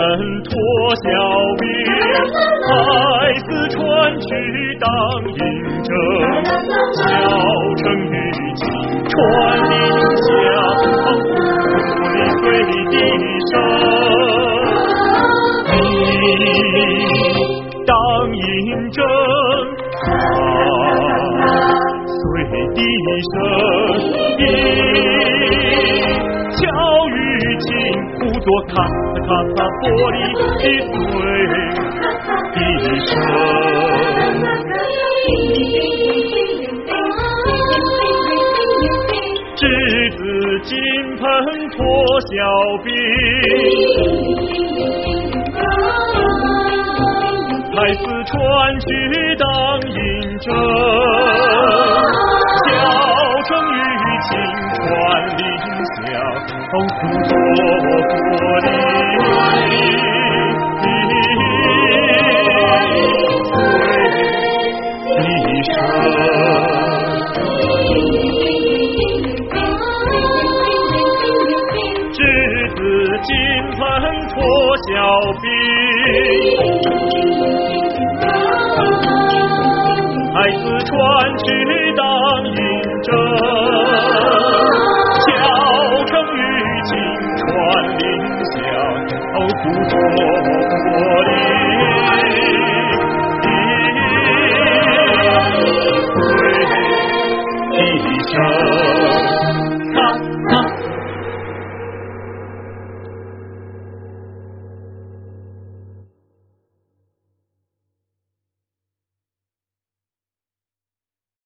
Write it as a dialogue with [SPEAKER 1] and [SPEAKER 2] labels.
[SPEAKER 1] 脱小兵，在四川去当营征，小城雨尽传林响，鼓里随笛声。你当营征，随笛声，巧雨琴，呼作咔嚓咔嚓玻璃碎笛声。稚子金盆脱小兵，在四川去当营征，小城雨尽传林响，呼作玻璃碎笛声。稚子金盆脱小兵，在四川去当营征，小城雨尽传林响，呼作玻璃碎笛声。